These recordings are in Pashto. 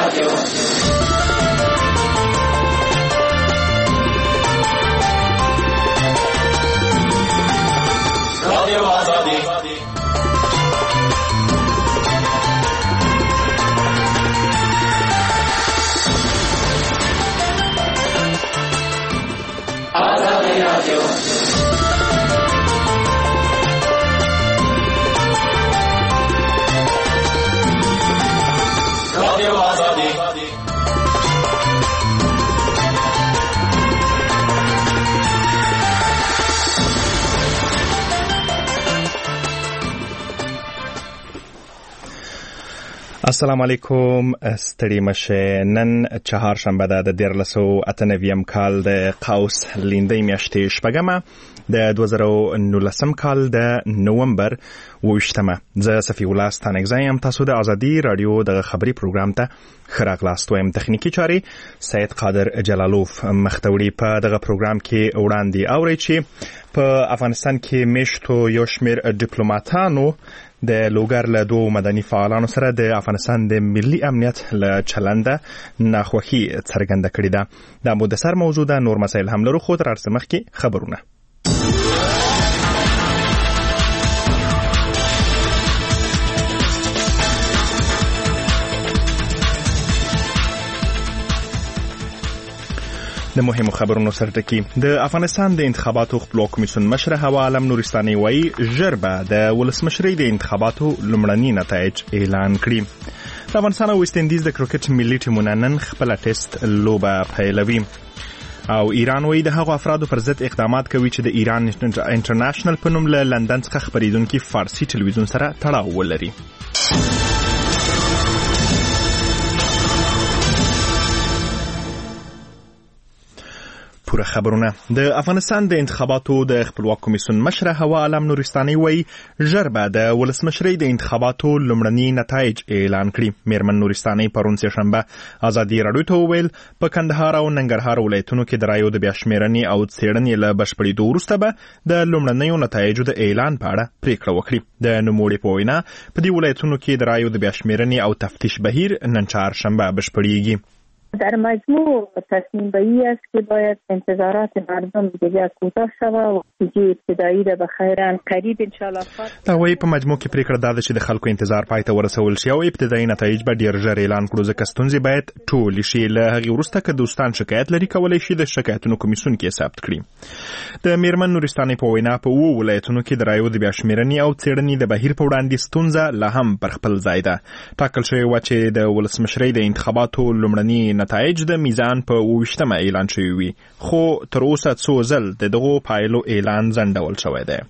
السلام علیکم. ستړي مشه. نن چهارشنبه ده د 1498 کال د قوس لیندۍ میاشتې شپږمه د 2019 کال د نومبر 28مه. زه صفی الله ستانکزی یم. تاسو د ازادي رادیو د خبري پروګرام ته ښه راغلاست. وایم تخنیکی چاري سید قادر جلالوف مختوړي. په دغه پروګرام کې وړاندې اوري چې په افغانستان کې میشتو یو شمېر ډیپلوماټانو د لوګر له دوه مدني فعالانو سره د افغانستان د ملي امنیت له چلنده ناخوښي څرګنده کړې ده. دا مدثر موضوع ده. نور مسایل هم لرو، خو تر هر څه مخکې خبرونه. د مهمو خبرونو سره ټکی. د افغانستان د انتخاباتو خپلواک کمیسیون مشر هوا علم نورستاني وایي ژر به د ولسمشرۍ د انتخاباتو لومړني نتایج اعلان کړي. د افغانستان او ویسټ اندیز د کرکټ ملي ټیمونه نن خپله ټیسټ لوبه پیلوي. او ایران وایي د هغو افرادو پر ضد اقدامات کوي چې د ایران انټرنیشنل په نوم له لندن څخه خپریدونکي فارسي ټلویزیون سره تړاو ولري. پوره خبرونه. د افغانستان د انتخاباتو د خپلواک کمیسیون مشر هوا علم نورستاني وایي ژر به د ولسمشرۍ د انتخاباتو لومړني نتایج اعلان کړي. میرمن نورستاني پرون سهشنبه ازادي راډیو ته وویل په کندهار او ننګرهار ولایتونو کې د رایو د بیاشمېرنې او څېړنې له بشپړېدو وروسته به د لومړنیو نتایجو د اعلان په اړه پریکړه وکړي. د نوموړي په وینا په دې ولایتونو کې د رایو د بیاشمېرنې او تفتیش بهیر نن چهارشنبه بشپړېږي. در مجموع تصمیم بگیری است که باید انتظارات مردم دیگر کوتاه شود و نتیجه ابتدایی را به خیر قریب ان شاء الله. دا وایي په مجموع کې پریکړه ده چې د خلکو انتظار پای ته ورسول شي او ابتدایي نتایج به ډیر ژر اعلان کړو. ځکه ستونزې باید ټول شي. له هغې وروسته که دوستان شکایت لري کولی شي د شکایتونو کمیسیون کې ثبت کړي. د میرمن نورستاني په وینا په اووه ولایتونو کې د رایو د بیاشمېرنې او څېړنې د بهیر په وړاندې ستونزه لا هم پر خپل ځای ده. ټاکل شوې وه چې د ولسمشرۍ د انتخاباتو لومړني نتایج د میزان په 28مه اعلان شوی وي، خو تر اوسه څو ځل د دغو پایلو اعلان ځنډول شوی دی.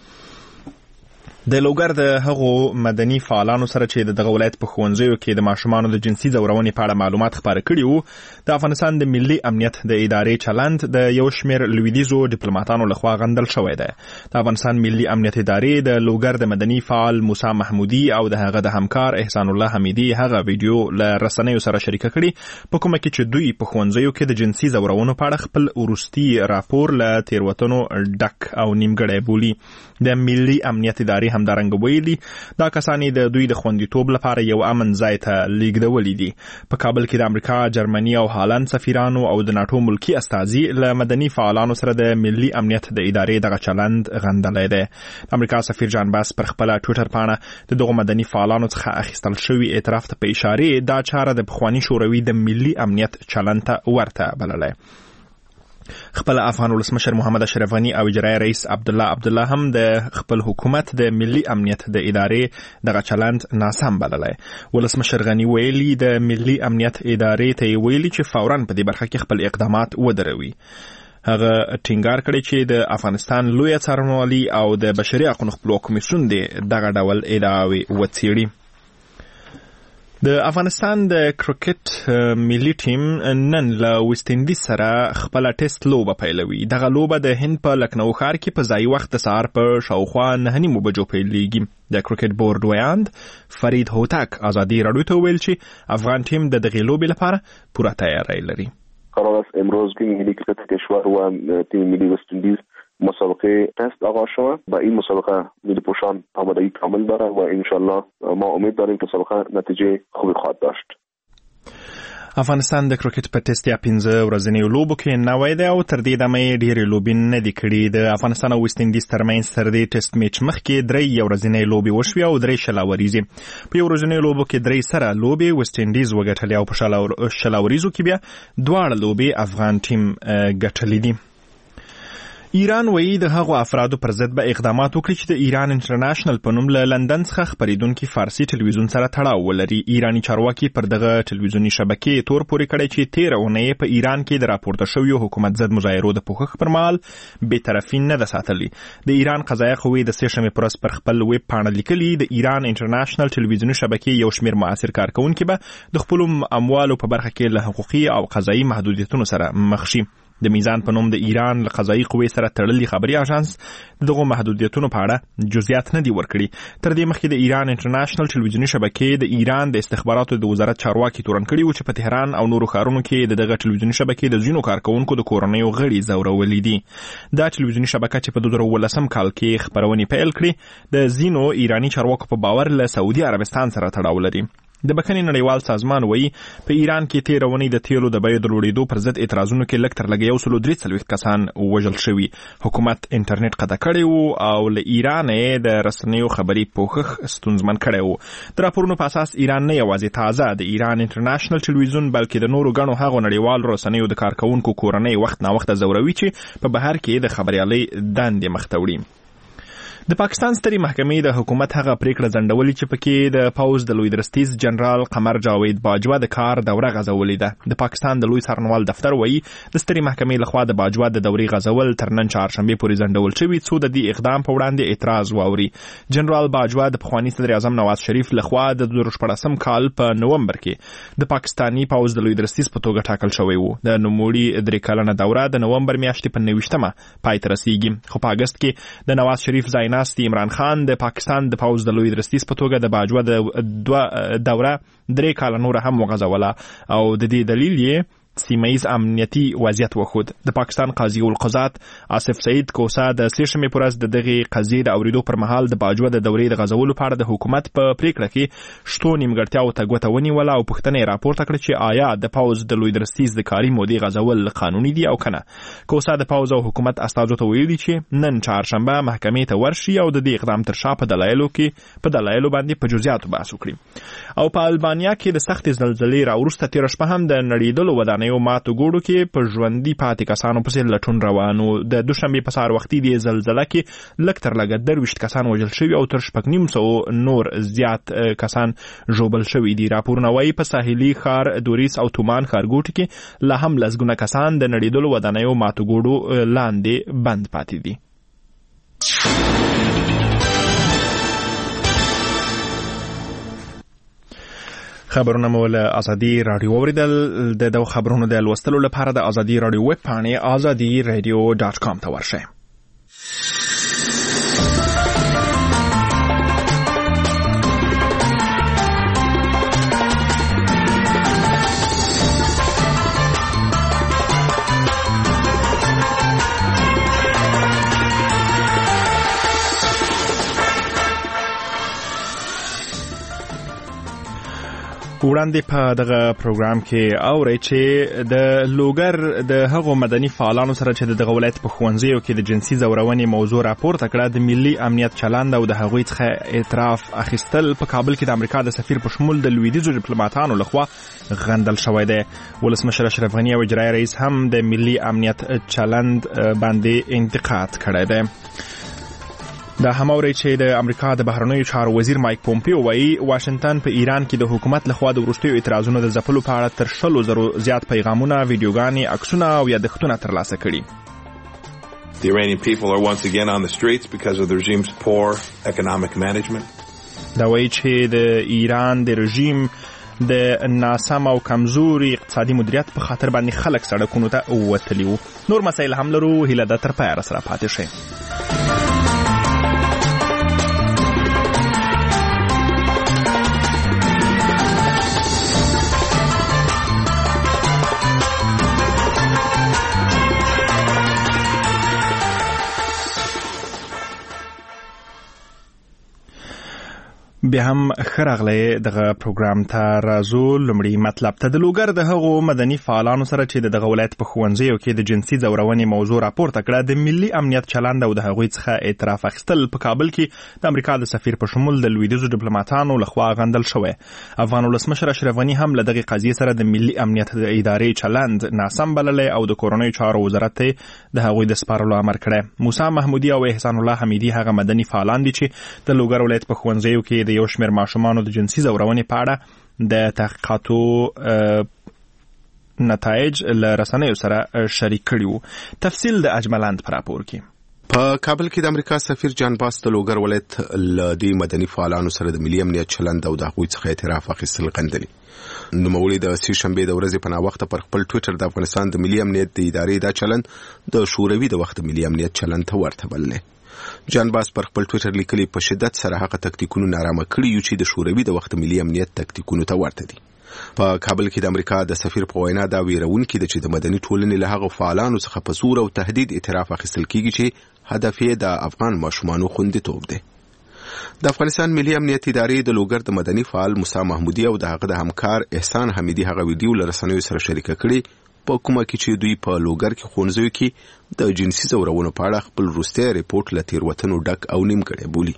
د لوګر د هغو مدني فعالانو سره چې د دغه ولایت په ښوونځیو کې د ماشومانو د جنسي ځورونې په اړه معلومات خپاره کړي وو، د افغانستان د ملي امنیت د ادارې چلند د یو شمېر لویدیځو ډیپلوماټانو لخوا غندل شوی دی. د افغانستان ملي امنیت ادارې د لوګر د مدني فعال موسی محمودي او د هغه د همکار احسان الله حمیدي هغه ویډیو له رسنیو سره شریکه کړي، په کومه کې چې دوی په ښوونځیو کې د جنسي ځورونو په اړه خپل وروستي راپور له تېروتنو ډک او نیمګړی بولي. د ملي امنیت ادارې همدارنګه ویلي دا کسان د دوی د خوندیتوب لپاره یو امن ځای ته لیږدولي دي. په کابل کې د امریکا، جرمني او هالند سفیرانو او د ناټو ملکی استازي له مدني فعالانو سره د ملي امنیت د ادارې دغه چلند غندلی دی. د امریکا سفیر جان باس پر خپله ټویټر پاڼه د دغو مدني فعالانو څخه اخیستل شوي اعتراف ته په اشارې دا چاره د پخواني شوروي د ملي امنیت چلند ته ورته بللی. خپل افغان ولسمشر محمد اشرف غنی او اجرایی رئیس عبدالله هم د خپل حکومت د ملي امنیت د ادارې دغه چلند ناسم بللی. ولسمشر غنی ویلي د ملي امنیت ادارې ته ویلي چې فوراً په دې برخه کې خپل اقدامات ودروي. هغه ټینګار کړی چې د افغانستان لویه څارنوالي او د بشري حقوقو خپلواک کمیسیون دغه ډول ادعاوې وڅېړي. د افغانستان د کرکټ ملي ټیم نن له ویسټ اندیز سره خپله ټیسټ لوبه پیلوي. دغه لوبه د هند په لکنو ښار کې په ځایي وخت د سهار په شاوخوا 9:30 بجو پیلېږي. د کرکټ بورډ ویاند فرید هوتک ازادي راډیو ته وویل چې افغان ټیم د دغې لوبې لپاره پوره تیاری لري. قرار است امروز تیم ملی کرکت کشور و تیم ملی وست اندیز مسابقه تست آغاز شود و این مسابقه ملی پوشان آمادگی کامل دارد و انشالله ما امید داریم که مسابقه نتیجه خوبی خواهد داشت. افغانستان د کرکټ په ټیسټ یا 15 ورځنیو لوبو کې نوی دی او تر دې دمه یې ډېرې لوبې نه دي کړي. د افغانستان او ویسټ انډیز ترمنځ تر دې ټیسټ میچ مخکې 3 ورځنۍ لوبې وشوې او 3 شلاوریزې. په یو ورځنیو لوبو کې 3 سره لوبې ویسټ انډیز وګټلې او په شلاوریزو کې بیا دواړه لوبې افغان ټیم ګټلې دي. ایران وایي د هغو افرادو پر ضد به اقدامات وکړي چې د ایران انټرنیشنل په نوم له لندن څخه خپریدونکي فارسي ټلویزیون سره تړاو ولري. ایرانی چارواکي پر دغه ټلویزیوني شبکې تور پورې کړی چې 13 اونۍ په ایران کې د راپورته شویو حکومت ضد مظاهرو د پوښښ پر مهال بېطرفي نه ده ساتلې. د ایران قضایه قوې د 3 شنبې پر ورځ پر خپل ویب پاڼه لیکلي د ایران انټرنیشنل ټلویزیوني شبکې یو شمېر معاصر کارکونکي به د خپلو اموالو په برخه کې له حقوقي او قضایي محدودیتونو سره مخ شي. د میزان په نوم د ایران له قضایي قوې سره تړلي خبري اژانس دغه محدودیتونو په اړه جزئیات نه دي ورکړي. تر دې مخکې د ایران انټرنیشنل ټلویزیوني شبکې د ایران د استخباراتو د وزارت چارواکي تورن کړي و چې په تهران او نورو ښارونو کې دغه ټلویزیوني شبکې د ځینو کارکونکو د کورنیو غړي ځورولي دي. دا ټلویزیوني شبکه چې په 2018 کال کې خبرونې پیل کړې د ځینو ایرانی چارواکو په باور له سعودي عربستان سره تړاو لري. د بخښنې نړیوال سازمان وایي په ایران کې 13 اونۍ د تیلو د بیو د لوړېدو پر ضد اعتراضونو کې لږ تر لږه 143 کسان وژل شوي. حکومت انټرنیټ قطع کړی و او له ایران د رسنیو خبري پوښښ ستونزمن کړی و. د راپورونو په اساس ایران نه یوازې تازه د ایران انټرنیشنل ټلویزیون بلکې د نورو ګڼو هغو نړیوالو رسنیو د کارکونکو کورنۍ وخت ناوخته ځوروي چې په بهر کې د خبریالۍ دندې مخ ته وړي. د پاکستان سترې محکمې د حکومت هغه پریکړه ځنډولې چې پکې د پوځ د لوی درستیز جنرال قمر جاوید باجوه د کار دوره غځولې ده. د پاکستان د لوی څارنوال دفتر وایي د سترې محکمې لخوا د باجوه د دورې غځول تر نن چهارشنبې پورې ځنډول شوي څو د دې اقدام په وړاندې اعتراض واوري. جنرال باجوه د پخواني صدر اعظم نواز شریف لخوا د 2014 کال په نومبر کې د پاکستاني پوځ د لوی درستیز په توګه ټاکل شوی و. د نوموړي 3 کلنه دوره د نومبر میاشتې په 29مه پای ته رسیږي. خو په اګست کې د نواز شریف ځایناستي عمران خان د پاکستان د پوځ د لوی درستیز په توګه د باجوه د دوره 3 کاله نور هم وغځوله او د دې دلیل یې سیمه‌یز امنیتي وضعیت وښود. د پاکستان قاضي القضات آصف سعید کوسا د 3 شنبې پر ورځ د دغه قضیې د اوریدو پر مهال د باجوه د دورې د غځولو په اړه د حکومت په پریکړه کې شتو نیمګړتیاو ته ګوته ونیوله او پوښتنه یې راپورته کړه چې آیا د پوځ د لوی درستیز د کاري مودې غځول قانوني دي او کنه. کوسا د پوځ او حکومت استازو ته ویلي چې نن چهارشنبه محکمې ته ورشي او د دې اقدام تر شا په دلایلو باندې په جزئیاتو بحث وکړي. او په البانیا کې د سختې زلزلې راوروسته تېره شپه هم د نړېدلو ودانیو ماتو ګوډو کې په ژوندي پاتې کسانو پسې لټون روانو. د دوشنبې په سهار وختي د زلزله کې لږ تر لږه 23 کسان وژل شوي او تر 950 نور زیات کسان ژوبل شوي دي. راپورونه وایي په ساحلي ښار دوریس او تومان ښارګوټو کې لا هم لسګونه کسان د نړېدلو ودانیو ماتو ګوډو لاندې بند پاتې دي. خبرونه مو له ازادي رادیو اوریدل. د خبرونو د لوستلو لپاره د ازادي رادیو ویب پاڼې azadiradio.com ته ورشئ. وړاندې په دغه پروګرام کې اورئ چې د لوګر د هغو مدني فعالانو سره چې دغه ولایت په ښوونځیو کې د جنسي ځورونې موضوع راپورته کړه د ملي امنیت چلند او د هغوی څخه اعتراف اخیستل په کابل کې د امریکا د سفیر په شمول د لویدیځو ډیپلوماټانو لخوا غندل شوی دی. ولسمشر اشرف غني او اجرایي رئیس هم د ملي امنیت چلند باندې انتقاد کړی دی. دا هم اوري چې د امریکا د بهرنیو چارو وزیر مایک پومپیو وایي واشنگټن په ایران کې د حکومت لخوا د وروستیو اعتراضونو د ځپلو په اړه تر 100,000 زیات پیغامونه، ویډیوګانې، عکسونه او یادښتونه ترلاسه کړي. The Iranian people are once again on the streets because of the regime's poor economic management. دا وایي چې د ایران د رژیم د ناسم او کمزوري اقتصادي مدیریت په خاطر باندې خلک سړکونو ته ووتلي وو. نور مسایل هم لرو، هیله ده تر پایه راسره پاتې شئ. بیا هم خراغله دغه پروګرام ته راځو. لومړی مطلب ته د لوګر د هغو مدني فعالانو سره چې دغه ولایت په ښوونځیو کې د جنسي ځورونې موضوع راپورته کړه د ملي امنیت چلند او د هغوی څخه اعتراف اخیستل په کابل کې د امریکا د سفیر په شمول د لویدیځو ډیپلوماټانو لخوا غندل شوی. افغان ولسمشر اشرف غني هم له دغه قضیې سره د ملي امنیت د ادارې چلند ناسم بللی او د کورنیو چارو وزارت ته د هغوی د سپارلو امر کړی. موسی محمودي او احسان الله حمیدي هغه مدني فعالان دي چې د لوګر ولایت په ښوونځیو کې د یو شمېر ماشومانو د جنسي ځورونې په اړه د تحقیقاتو نتایج له رسنیو سره شریک کړي وو. تفصیل د اجملاند په راپور کې. په کابل کې د امریکا سفیر جان باس د لوګر ولایت له دې مدني فعالانو سره د ملي امنیت چلند او د هغوی څخه اعتراف اخیستل غندلي. نوموړي د سې شنبې د ورځې په ناوخته پر خپل ټویټر د افغانستان د ملي امنیت د ادارې دا چلند د شوروي د وخت ملي امنیت چلند ته ورته بللی. جان باس پر خپل ټویټر لیکلي په شدت سره هغه تکتیکونو نارامه کړي یو چې د شوروي د وخت ملي امنیت تکتیکونو ته ورته دي. په کابل کې د امریکا د سفیر په وینا دا ویرونکي ده چې د مدني ټولنې له هغو فعالانو څخه په زور او تهدید اعتراف اخیستل کیږي چې هدف یې د افغان ماشومانو خوندیتوب دی. د افغانستان ملي امنیت ادارې د لوګر د مدني فعال موسی محمودي او د هغه د همکار احسان حمیدي هغه ویډیو له رسنیو سره شریکه کړي په کومه کې چې دوی په لوګر کې ښوونځیو کې د جنسي ځورونو په اړه خپل وروستی ریپورت له تېروتنو ډک او نیمګړی بولي.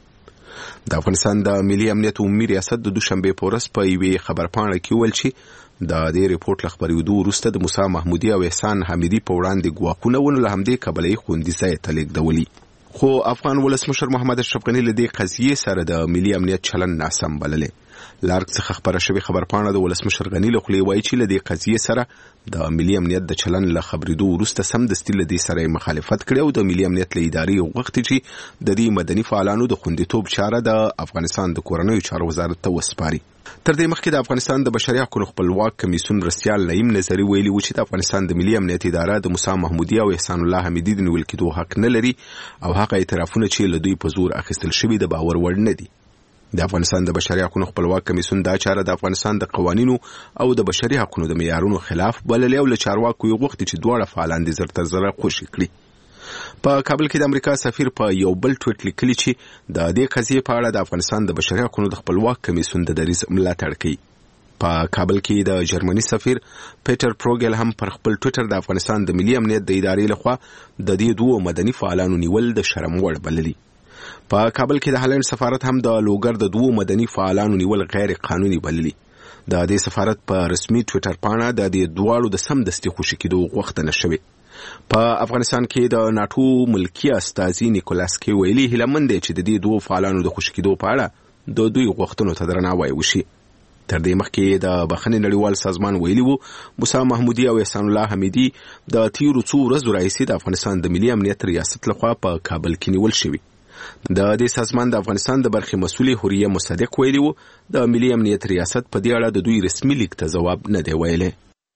د افغانستان د ملي امنیت عمومي ریاست د دوشنبې په ورځ په یوې خبرپاڼه کې وویل چې د دې ریپورت له خپرېدو وروسته د موسی محمودي او احسان حمیدي په وړاندې ګواښونه ونه له همدې کبله یې خوندي ځای ته لېږدولي. خو افغان ولسمشر محمد اشرف غني له دې قضیې سره د ملي امنیت چلند ناسم بللی. لارک څخه خبره شوې خبرپاڼه د ولسمشر غني له خولې وایي چې له دې قضیې سره د ملي امنیت د چلند له خبرېدو وروسته سمدستي له دې سره مخالفت کړی او د ملي امنیت له ادارې وغوښتي چې د دې مدني فعالانو د خوندیتوب چاره د افغانستان د کورنیو چارو وزارت ته وسپاري. تر دې مخکې د افغانستان د بشري حقوقو خپلواک کمیسیون مرستیال نعیم نظري ویلي و چې د افغانستان د ملي امنیت اداره د موسی محمودي او احسان الله حمیدي د نیول کېدو حق نه لري او هغه اعترافونه چې له دوی په زور اخیستل شوي د باور وړ نه دي. د افغانستان د بشري حقوقو خپلواک کمیسیون دا چاره د افغانستان د قوانینو او د بشري حقوقو د معیارونو خلاف بللې او له چارواکو یې غوښتي چې دواړه فعالان دې زر تر زره خوشي کړي. په کابل کې د امریکا سفیر په یو بل ټویټ لیکلي چې د دې قضیې په اړه د افغانستان د بشري حقوقو د خپلواک کمیسیون د دریځ ملاتړ کوي. په کابل کې د جرمني سفیر پیټر پروګل هم پر خپل ټویټر د افغانستان د ملي امنیت د ادارې لخوا د دې دوه مدني فعالانو نیول د شرم وړ بللي. په کابل کې د هالند سفارت هم د لوګر د دوه مدني فعالانو نیول غیر قانوني بللي. د دې سفارت په رسمي ټویټر پاڼه د دې دواړو د سمدستي خوشي کېدو غوښتنه شوې. په افغانستان کې د ناتو ملکی استازي نیکولاس کې ویلي هیلمن دی چې د دې دوه فعالانو د خوشي کېدو په اړه د دوی غوښتنو ته درناوی وشي. تر دې مخکې د بخښنې نړیوال سازمان ویلي وو موسی محمودي او احسان الله حمیدي د تیرو څو ورځو راهیسې د افغانستان د ملي امنیت ریاست لخوا په کابل کې نیول شوي. د دې سازمان د افغانستان د برخې مسؤل حوریه مصدق ویلي وو د ملي امنیت ریاست په دې اړه د دوی رسمي لیک ته ځواب نه دی ویلی.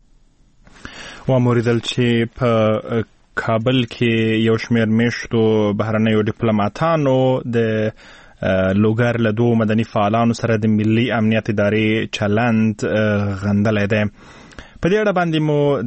وموریدل چې په کابل کې یو شمېر میشتو بهرنیو ډیپلوماټانو د لوګر له دوه مدني فعالانو سره د ملي امنیت ادارې چلند غندلی دی. په دې اړه باندې مو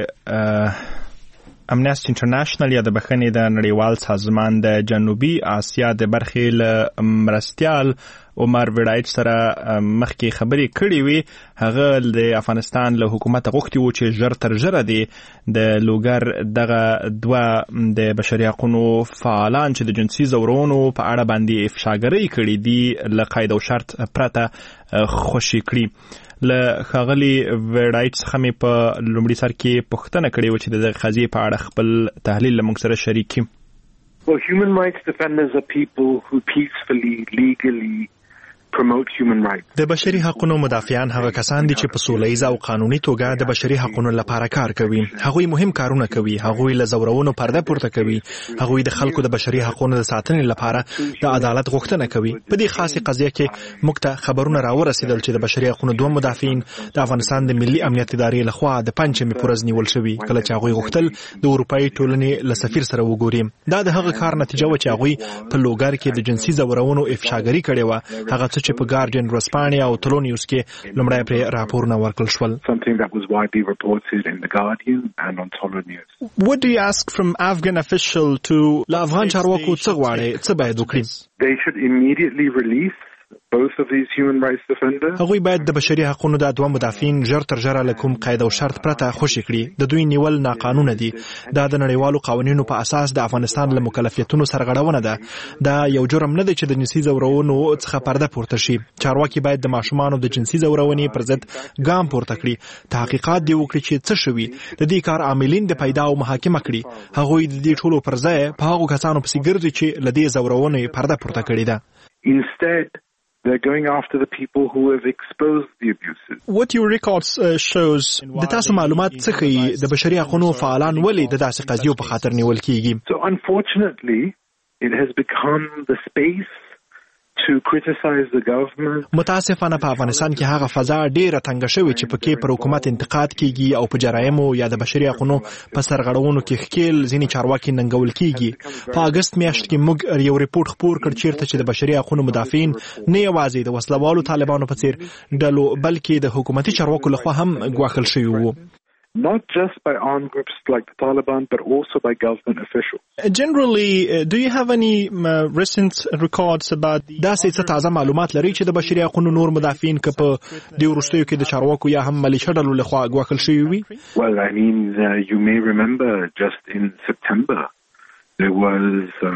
د امنیسټي انټرنیشنل یا د بخښنې د نړیوال سازمان د جنوبي آسیا د برخې له مرستیال عمر ویډایټ سره مخکې خبرې کړې وي. هغه د افغانستان له حکومت غوښتي وو چې ژر تر ژره دی د لوګر دغه دوه د بشري حقوقو فعالان چې د جنسي ځورونو په اړه باندې افشاګرۍ کړې دي له قید او شرط پرته خوشي کړي. له ښاغلي ویډایټ څخه مې په لومړي سر کې پوښتنه کړې وه چې د دغه قضیې په اړه خپل تحلیل له موږ سره شریک کړي. Well, human rights defenders are people who peacefully, legally promote human rights. د بشري حقوقو مدافعان هغه کسان دي چې په سوله‌ییزه او قانوني توګه د بشري حقوقو لپاره کار کوي. هغوی مهم کارونه کوي. هغوی له زورونو پرده پورته کوي. هغوی د خلکو د بشري حقوقو د ساتنې لپاره د عدالت غوښتنه کوي. په دې خاصه قضیه کې موږ ته خبرونه راورسېدل چې د بشري حقوقو دوه مدافعین د افغانستان د ملي امنیت ادارې لخوا د پنځمې پورز نیول شوي کله چې هغوی غوښتل د اروپאי ټولنې له سفیر سره وګوري. دا د هغه کار نتیجه و چې هغوی په لوګر کې د جنسي ځورونو افشاګري کړې و. هغه څه چې په ګارډین ورسپانیا او تلونیوس کې لومړی پرې راپورونه ورکړل شول. Something that was widely reported in the Guardian and on Tolo News. What do you ask from Afghan official to لا افغان چارواکو څه غواړي څه باید وکړي؟ They should immediately release both of these human rights defenders. هغوی باید د بشري حقوقو د دوه مدافعین ژر تر ژره له کوم قید او شرط پرته خوشي کړي. د دوی نیول ناقانونه دي. دا د نړیوالو قوانینو په اساس د افغانستان له مکلفیتونو سرغړونه ده. دا یو جرم نه دی چې د جنسي زورونو څخه پرده پورته شي. چارواکي باید د ماشومانو د جنسي زورونې پر ضد ګام پورته کړي. تحقیقات دی وکړي چې څه شوي. د دې کار عاملین د پیدا او محاکمه کړي. هغوی د دې ټولو پر ځای په هغو کسانو پسې ګرځي چې له دې زورونې پرده پورته کړې ده. Instead, they're going after the people who have exposed the abuses. What your records shows د تاسو معلومات څه ښیي د بشري حقوقو فعالان ولې د داسې قضیو په خاطر نیول کیږي؟ So unfortunately, it has become the space to criticize the government. متاسفانه په افغانستان کې هغه فضا ډیره تنګه شوې چې پکې پر حکومت انتقاد کیږي او په جرایمو یا د بشري حقوقو په سرغړونو کې ښکیل ځینې چارواکي ننګول کیږي. په اگست میاشت کې موږ یو ریپورت خپور کړ چیرته چې د بشري حقوقو مدافعین نه یوازې د وسلوالو طالبانو په څیر ډلو بلکې د حکومتي چارواکو لخوا هم ګواښل شوي وو. Not just by armed groups like the Taliban, but also by government officials. Generally, do you have any recent records about دا څه تازه معلومات لري چې د بشري حقوقو نور مدافعین که په دې وروستیو کې د چارواکو یا هم ملیشه ډلو لخوا ګواښل شوي وي؟ Well, I mean, you may remember just in September there was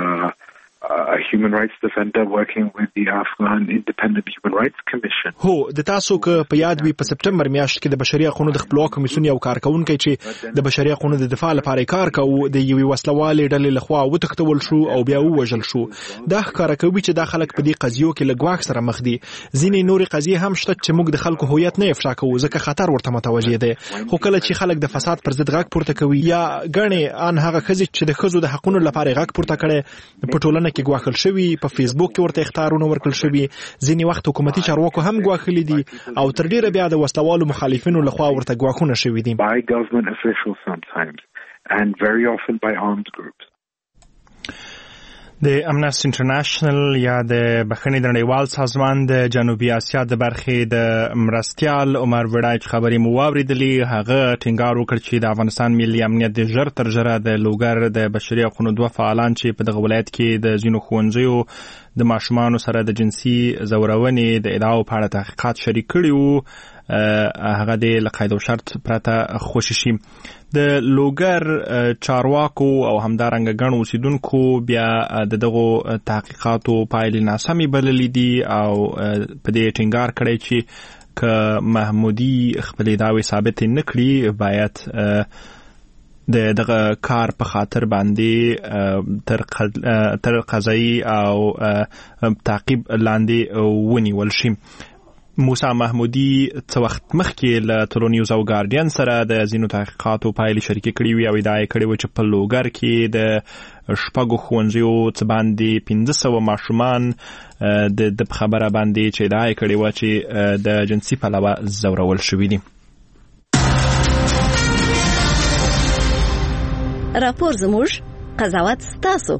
a human rights defender working with the Afghan Independent Human Rights Commission. هو د تاسو که په یاد وي په سپتمبر میاشت کې د بشري حقوقو د خپلواک کمیسیون یو کارکونکی چې د بشري حقوقو د دفاع لپاره کار کوي د یوې وسلوالې ډلې لخوا وتښتول شو او بیا ووژل شو. دا ښکاره کوي چې دا خلک په دې قضیو کې له ګواښ سره مخ دي. ځینې نورې قضیې هم شته چې موږ د خلکو هویت نه افشا کوو ځکه خطر ورته متوجه دی. خو کله چې خلک د فساد پر ضد غږ پورته کوي یا ګڼې ان هغه ښځې چې د ښځو د حقوقو لپاره غږ پورته کړي په ټولنه کې ګواښل شوي، په فیسبوک کې ورته اخطارونه ورکړل شوي، ځینې وخت حکومتي چارواکو هم ګواښلي دي او تر ډیره بیا د وسلوالو مخالفینو لخوا ورته ګواښونه شوي دي. By government officials sometimes and very often by armed groups. د امنسټي انټرنیشنل یا د بخښنې د نړیوال سازمان د جنوبي اسیا د برخې د مرستیال عمر وړای خبرې مو واوریدلې. هغه ټینګار وکړ چې د افغانستان ملي امنیت د ژر تر ژره د لوګر د بشري حقوقو دوه فعالان چې په دغه ولایت کې د ځینو ښوونځیو د ماشومانو سره د جنسي زورونې د ادعاو په اړه تحقیقات شریک کړي وو هغه د لقید او شرط پرته خوشی شي. د لوګر چارواکو او همدارنګه ګڼ اوسیدونکو بیا دغه تحقیقاتو پایلې ناسمې بللې دي او په دې ټینګار کړی چې که محمودي خپل دعوی ثابت نه کړي باید دغه کار په خاطر باندې تر قضایي او تعقیب لاندې ونیول شي. موسی محمودي څه وخت مخکې له تلونیوز او ګارډین سره د ځینو تحقیقاتو پایلې شریکې کړې وي او ادعا یې کړې وه چې په لوګر کې د شپږو ښوونځیو څه باندې 1500 ماشومان د خبره باندې چې ادعا یې کړې وه چې د جنسي پلوه زورول شوي دي. راپور زموږ، قضاوت ستاسو.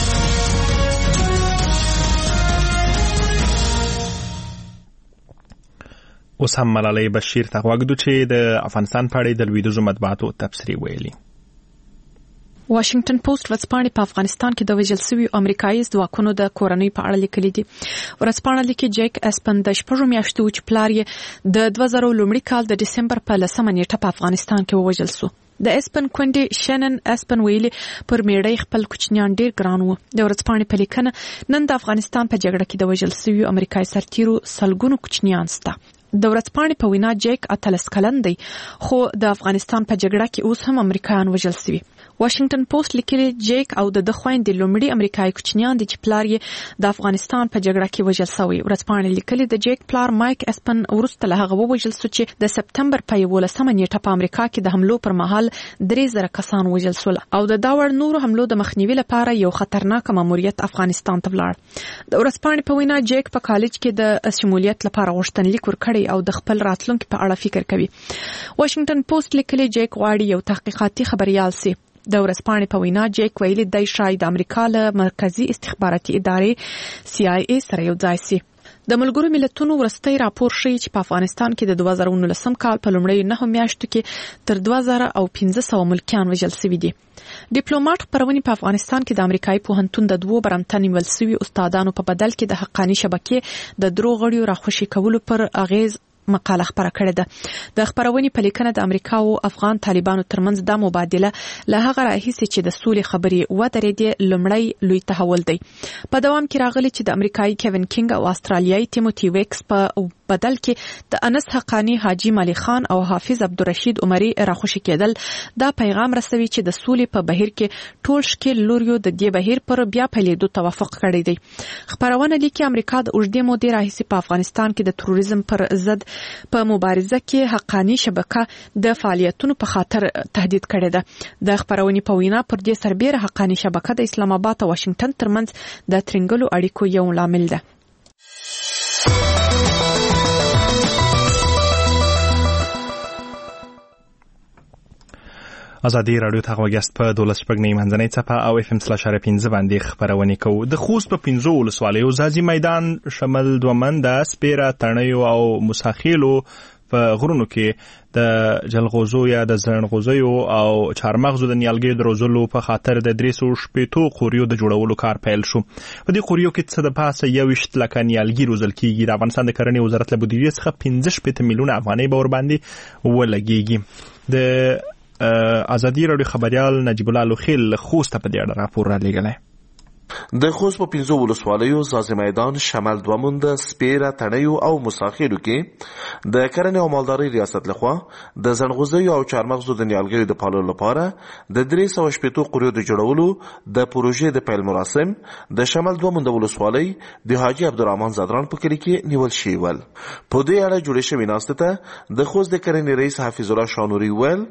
اوس هم ملالۍ بشیر ته غوږ دو چې د افغانستان په اړه د لویدیځو مطبوعاتو تبصرې ویلي. واشنگټن پوسټ ورځپاڼې په افغانستان کې د وژل شویو امریکایي ځواکونو د کورنۍ په اړه لیکلي دي. ورځپاڼه لیکي جیک اسپن د 6 میاشتو چې پلار یې د 2000 لومړي کال د دسمبر په 10 نیټه په افغانستان کې ووژل شو. د اسپن کونډې شنن اسپن ویلي پر میړۍ خپل کوچنیان ډیر ګران وو. د ورځپاڼې په لیکنه نن د افغانستان په جګړه کې د وژل شویو امریکایي سرتیرو سلګونو کوچنیان شته. د ورځپاڼې په وینا جیک 18 کلن دی خو د افغانستان په جګړه کې اوس هم امریکایان وژل شوي. واشنگټن پوسټ لیکلي جیک او د خويندې لومړي امریکایي کوچنیان دي چې پلار یې د افغانستان په جګړه کې وژل شوی. ورځپاڼې لیکلي د جیک پلار مایک اسپن وروسته له هغه وژل شو چې د سپتمبر په 11 نیټه په امریکا کې د حملو پر مهال 3000 کسان وژل شول او د داور نورو حملو د مخنیوي لپاره یو خطرناک ماموریت افغانستان ته ولاړ. د ورځپاڼې په وینا جیک په کالج کې د شمولیت لپاره غوښتنلیک ورکړی او د خپل راتلونکي په اړه فکر کوي. واشنگټن پوسټ لیکلي جیک غواړي یو تحقیقاتي خبريال سي. د ورځپاڼې په وینا جیک ویلي د شاید امریکا له مرکزی استخباراتي ادارې CIA سره یو ځای سي. د ملګرو ملتونو ورستۍ راپور ښیي چې په افغانستان کې د 2019 کال په لومړیو 9 میاشتو کې تر 2500 ملکیان وژل شوي دي. ډیپلوماټ خبرونه په افغانستان کې د امریکایي پوهنتون د 2 برمته نیول شوي استادانو په بدل کې د حقاني شبکې د درو غړیو راخوشي کولو پر اغیز مقاله خبره کړې ده. د خبرونې په لیکنه د امریکا او افغان طالبانو ترمنځ د مبادله له هغه راهیسې چې د سولې خبرې ودرېدې لومړی لوی تحول دی. په دوام کې راغلی چې د امریکایي کیوین کینګ او استرالیایي تیموتی ویکس په بدل کې د انس حقانی، حاجی مالی خان او حافظ عبدالرشید عمری راخوشي کېدل دا پیغام رسوي چې د سولې په بهیر کې ټول شکل لوریو د دې بهیر پر بیا پیلېدو توافق کړی دی. خبرونه لیکي امریکا د اوږدې مودې راهیسې په افغانستان کې د تروریزم پر ضد په مبارزه کې حقانی شبکه د فعالیتونو په خاطر تهدید کړی ده. د خبرونې په وینا پر دې سربېره حقانی شبکه د اسلام آباد او واشنگټن ترمنځ د ترنګلو اړیکو یو لامل ده. ازادي رادیو ته غوښتل په 12 منځنۍ صفحه او FM/15 باندې خبرونه کوي. د خوست په 15 ولسوالیو ځاځي میدان شمال دومند سپیره تڼیو او مساخیلو په غرونو کې د جلغوزو یا د زرنغوزیو او چارمغزو د نیالګیو د روزلو په خاطر د 380 قوریو د جوړولو کار پیل شو. په دې قوریو کې څه د پاسه 1 لک نیالګي روزل کیږي. د افغانستان د کرنې وزارت له بودیجې څخه 15 میلیونه افغانۍ به ور باندې ولګيږي. د ازادي رادیو خبريال نجیب الله لوخیل خوست په دې اړه راپور را لېږلی. د خوست په 15 ولسوالیو ځاځي میدان شمال دومند سپیره تڼیو او مساخیلو کې د کرنې او مالدارۍ ریاست لخوا د زنغوزیو او چارمغزو د نیالګیو د پاللو لپاره د 380 قوریو د جوړولو د پروژې د پیل مراسم د شمال دومند ولسوالۍ د حاجی عبدالرحمن زادران په کلی کې نیول شوي ول. په دې اړه جوړې شوې ناسته ته د خوست د کرنې رئیس حافظ الله شانوري ویل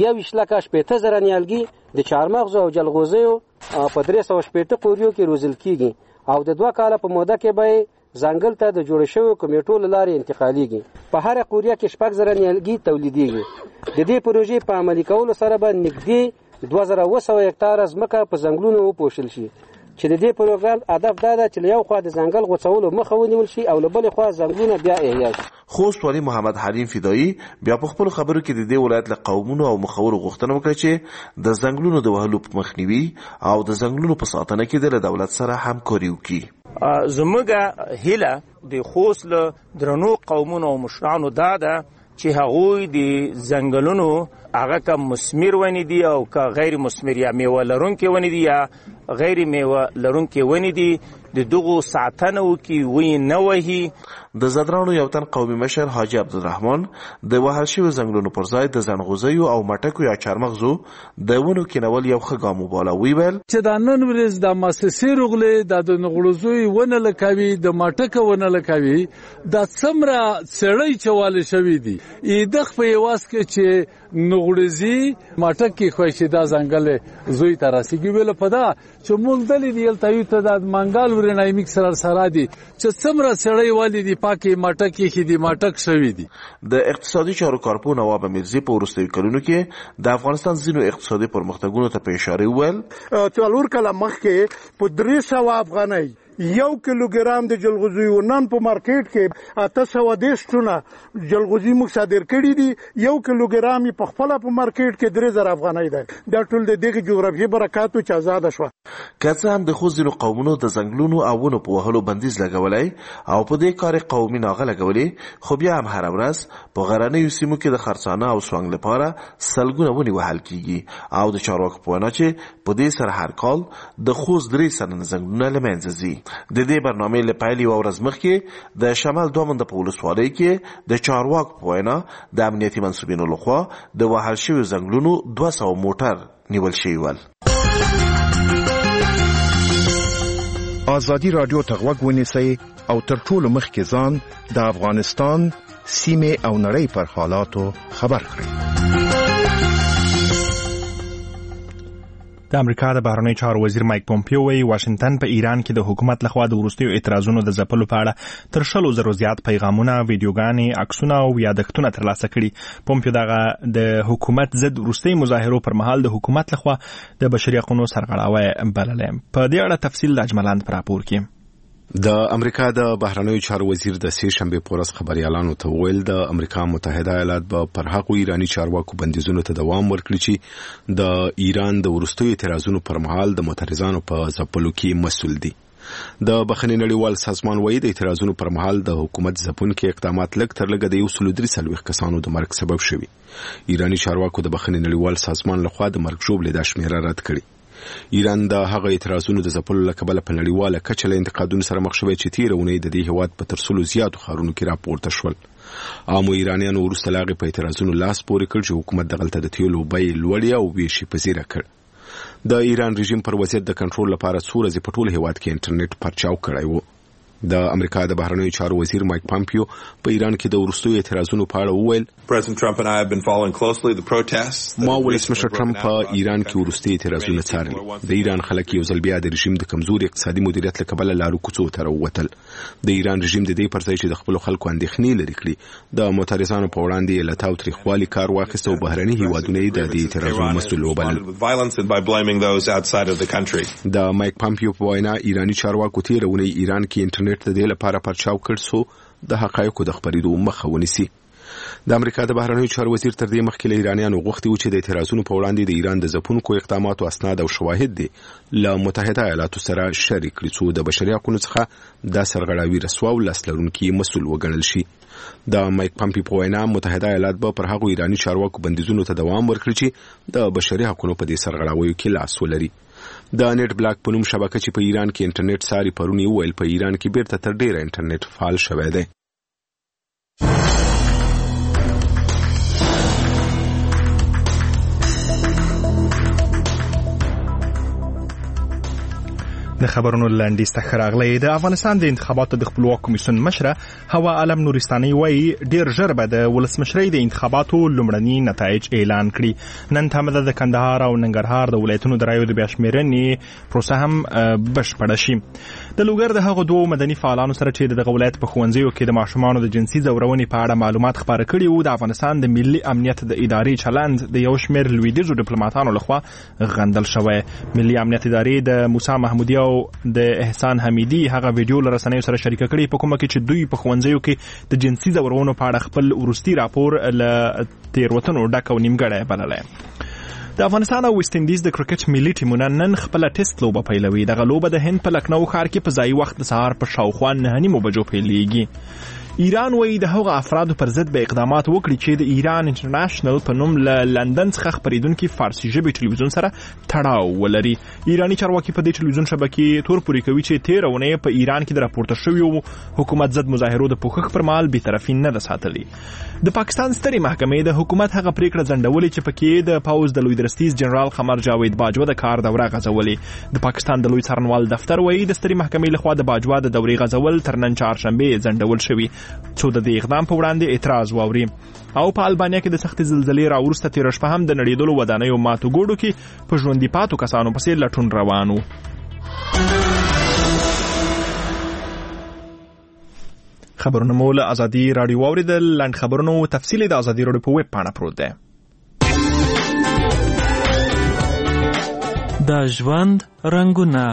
1,80,000 نیالګي د چارمغزو او جلغوزیو په 380 قوریو کې روزل کیږي او د 2 کال په موده کې به ځنګل ته د جوړ شوی کمیټو لارې انتقالیږي. په هر قوریه کې 6,000 نیالګي تولیدېږي. د دې پروژې په عملي کولو سره به نږدې 2200 هکتار ځمکه په ځنګلونو وپوښل شي چې د دې پروګرام هدف دا ده چې یو خوا د ځنګل غوڅولو مخه ونیول شي او له بل خوا ځنګلونه بیا احیا شي. خوست والی محمد حلیم فدایی بیا په خپل خبرو کې د دې ولایت له قومونو او مخورو غوښتنه وکړه چې د ځنګلونو د وهلو په مخنیوي او د ځنګلونو په ساتنه کې د دولت سره همکاري وکړي. زموږ هیله د خوست له درنو قومونو او مشرانو دا ده چې هغوی د ځنګلونو هغه که مثمر ونې دي او که غیر مثمر یا میوه لرونکي ونې دي یا غیر میوه لرونکي ونې دي د دغو ساتنه وکړي ونې نه وهي. د زدرانو یو تن قومي مشر حاجی عبدالرحمن د وهل شویو ځنګلونو پر ځای د زنغوزیو او مټکو یا چارمغزو د ونو کینول یو ښه ګام وباله. ویل چې د نن ورځ د مؤسسې رغلې د زنغوزیو ونه لکوي د مټکو ونه لکوي د څمره سړی چواله شوی دي د خپل واس کې چې نغړزي مټکې خوښي دا ځنګل زوی تراسيږي. ویل پدا چې مونږ دلې دی تل ته د منګال ورنای میکسر سره دي چې څمره سړی والی دي پاکي مټکې کې دي مټک شوی دي. د اقتصادي چارو کارپو نواب میرزي په وروستیو کلونو کې د افغانستان ځینو اقتصادي پرمختګونو ته په اشاره ویل 4 کاله مخکې په 300 افغانۍ 1 کیلوګرام د جلغوزیو نن په مارکیټ کې 810 ټنه جلغوزي موږ صادر کړي دي. 1 کیلوګرام په خپل په مارکیټ کې 3000 افغانۍ ده. دا ټول د دغه جغرافیې برکاتو چې آزاد شو. کله هم د خوځینو قومونو د ځنګلونو او ونو په وهلو بندیز لګولای او په دې کار قومي ناغه لګولې خو بیا هم هر ورځ په غرنیو سیمو کې د خرڅانه او سوانګ لپاره سلګونه ونی وهل کیږي او د چارواکو په وینا چې په دې سره هر کال د خوځ 3 سنن ځنګلونه لمنځه ځي. د دې برنامې لپاره یو ورځ مخکې د شمال دومند په ولسوالۍ کې د چارواکو په وینا د امنیتي منسوبینو لخوا د وهل شویو ځنګلونو 200 موټر نیول شوي ول. ازادي رادیو ته غوږ ونیسئ او تر ټولو مخکې ځان د افغانستان سیمې او نړۍ پر حالاتو خبر کړئ. د امریکا د بهرنی چارو وزیر مایک پومپیو وایي واشنگټن په ایران کې د حکومت لخوا د وروستیو اعتراضونو د ځپلو په اړه تر 100,000 زیات پیغامونه، ویډیوګانې، عکسونه او یادښتونه ترلاسه کړي. پومپیو دغه د حکومت ضد وروستي مظاهرو پر مهال د حکومت لخوا د بشري حقوقو سرغړاوی بللی. په دې اړه تفصیل د اجملاند پر راپور کې د امریکا د بهرنیو چارو وزیر د سې شنبه په ورځ خبريالانو ته ویل د امریکا متحده ایالات به پر هغو ایرانی چارواکو بندیزونو ته دوام ورکړي چې د ایران د وروستیو اعتراضونو پر مهال د معترضانو په ځپلو کې مسؤل دي. د بخښنې نړیوال سازمان وایي د اعتراضونو پر مهال د حکومت ځپونکي اقدامات لږ تر لږه د 143 کسانو د مرګ سبب شوي. ایرانی چارواکو د بخښنې نړیوال سازمان لخوا د مرګ ژوبلې د شمیره رد کړي. ایران د هغه اعتراضونو د ځپلو له کبله په نړیواله کچه له انتقادونو سره مخ شوی چې تیره اونۍ د دې هیواد په 300 زیاتو ښارونو کې راپورته شول. عامو ایرانیانو وروسته له هغې په اعتراضونو لاس پورې کړ چې حکومت دغلته د تیلو بیې لوړې او ویشي پذیره کړ. د ایران رژیم پر وضعیت د کنټرول لپاره څو ورځې په ټول هیواد کې انټرنیټ پرچاو کړی و. د امریکا د بهرنیو چارو وزیر مایک پامپیو په ایران کې د وروستیو اعتراضونو په اړه وویل ما ولسمشر ټرمپ په ایران کې وروستي اعتراضونه څارلي. د ایران خلک یو ځل بیا د رژیم د کمزوري اقتصادي مدیریت له کبله لارو کوڅو ته راووتل. د ایران رژیم د دې پر ځای چې د خپلو خلکو اندېښنې لرې کړي د معترضانو په وړاندې یې له تاوتریخوالي کار واخیست او بهرني هیوادونه یې د دې اعتراضونو مسؤل وبلل. د مایک پامپیو په وینا ایرانی چارواکو تیره اونۍ ایران کې انټرنیټ د دې لپاره پرچاو کړ څو د حقایقو د خپرېدو مخه ونیسي. د امریکا د بهرنیو چارو وزیر تر دې مخکې له ایرانیانو غوښتي و چې د اعتراضونو په وړاندې د ایران د ځپونکو اقداماتو اسناد او شواهد دي له متحده ایالاتو سره شریک کړي څو د بشري حقونو څخه دا سرغړاوي رسوا او لاس لرونکي مسؤل وګڼل شي. د مایک پامپی په وینا متحده ایالات به پر هغو ایرانی چارواکو بندیزونو ته دوام ورکړي چې د بشري حقونو په دې سرغړاویو کې لاس ولري. د نیټ بلاک په نوم شبکه چې په ایران کې انټرنیټ ساري پرون یې وویل په ایران کې بیرته تر ډیره انټرنیټ فعال شوی دی. د خبرونو لاندې استخراغلی د افغانستان د انتخاباتو د خپلواک کمیسیون مشره هوا علم نورستاني وایي ډیر ژر به د ولسمشرۍ د انتخاباتو لومړني نتایج اعلان کړي. نن تمه ده د کندهار او ننګرهار د ولایتونو د رایو د بیاشمیرنې پروسه هم بشپړه شي. د لوګر د هغو دوو مدني فعالانو سره چې دغه ولایت په ښوونځیو کې د ماشومانو د جنسي ځورونې په اړه معلومات خپاره کړي وو د افغانستان د ملي امنیت د ادارې چلند د یو شمېر لویدیځو ډیپلوماتانو لخوا غندل شوی. ملي امنیت ادارې د موسی محمودي او د احسان حمیدي هغه ویډیو له رسنیو سره شریکه کړې په کومه کې چې دوی په ښوونځیو کې د جنسي ځورونو په اړه خپل وروستي راپور له تېروتنو ډک او نیمګړی بللی. د افغانستان او ویسټ انډیز د کرکټ ملي ټیمونه نن خپله ټیسټ لوبه پیلوي. دغه لوبه د هند په لکنو ښار کې په ځایي وخت د سهار په شاوخوا 9:30 بجو پیلېږي. ایران وایي د هغو افرادو پر ضد به اقدامات وکړي چې د ایران انټرنیشنل په نوم له لندن څخه خپرېدونکي فارسي ژبې ټلویزیون سره تړاو ولري. ایراني چارواکي په دې ټلویزیون شبکې تور پورې کوي چې تېره اونۍ په ایران کې د راپورته شویو حکومت ضد مظاهرو د پوښښ پر مهال بېطرفي نه ده ساتلې. د پاکستان سترې محکمې د حکومت هغه پریکړه ځنډولې چې پکې د پوځ د لوی درستیز جنرال قمر جاوید باجوه د کار دوره غځولې. د پاکستان د لوی څارنوال دفتر وایي د سترې محکمې لخوا د باجوه د دورې غځول تر نن چهارشنبې ځنډول شوي څو د دې اقدام په وړاندې اعتراض واوري. او په البانیا کې د سختې زلزلې راوروسته تېره شپه هم د نړېدلو ودانیو ماتو ګوډو کې په ژوندي پاتو کسانو پسې لټون روان و. خبرونه مو له ازادي راډیو واورېدل. لنډ خبرونو تفصیل د ازادي راډیو په ویب پاڼه پروت دی. د ژوند رنګونه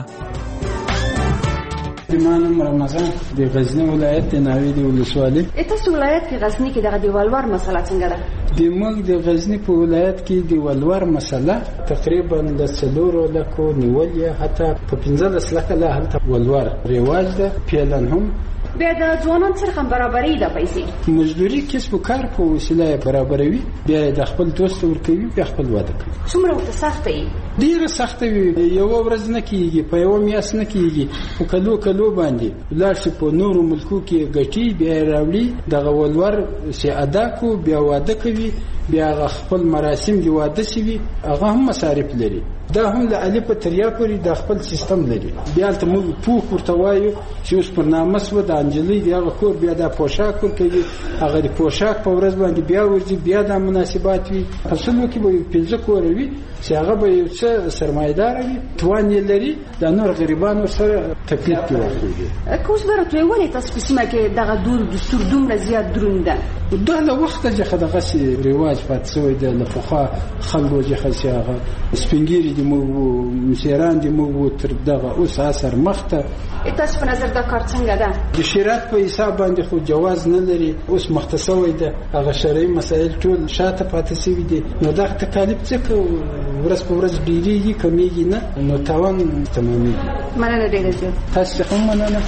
نوم رمضان د غزنی ولایت د ناوې د ولسوالۍ. تاسو ولایت کې غزنی کې د ولور مسله څنګه ده؟ د موږ د غزنی په ولایت کې د ولور مسله تقریبا د 4 لکو نیولې حتی په 15 لکه لا هلته ولور رواج ده. پیلن هم بیا د ځوانان سره هم برابرۍ ده پیسې مزدوري کسب و کار په وسیله برابروي. بیا د خپل دوست ورکوي بیا خپل واده کوي. څومره ورته سخته وي؟ ډېره سخته وي. یو ورځ نه کېږي په یو میاشت نه کېږي خو کلو باندې لاړ شي په نورو ملکو کې ګټي بیا راوړي دغه ولور چې ادا کو بیا واده کوي بیا خپل مراسم دی واده شي هغه هم مصارف لري. دا هم د الف تر یا پورې د خپل سیستم لري. بیا ته موږ پوښ ورته وایو چې اوس پر نامه سو د انجلۍ دی هغه کور بیا د پوشاک ورکوي هغه د پوشاک په ورځ باندې بیا ورځي بیا د مناسبات وي. اصل کې به 15 کور وي چې هغه به یو څه سرمایدار وي توان یې لري د نور غریبانو سره تکلیف کوي. کوم برته ولې تاسو په سیمه کې دغه دستور دومره زیات دروند ده؟ دا له وخته چې دغه سي رواج پات شوی دی له فخا خلکو چې خاصه سپینګيري دي مو مسیران دي مو تر دغه اوس اثر مخته. تاسو په نظر دا کار څنګه ده؟ د شریعت په حساب باندې خو جواز نه لري، اوس مختصوي ده هغه شرعي مسائل ټول شاته پاتې شوی دي. نو دا تکالیف څخه ورځ په ورځ ډیریږي کمیږي نه، نو تاوان تمامېږي. مننه ډېره زیات. تاسو هم مننه.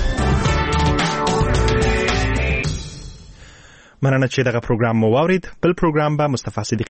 مننه چې دغه پروګرام مو واورید. بل پروګرام به مصطفی صدیق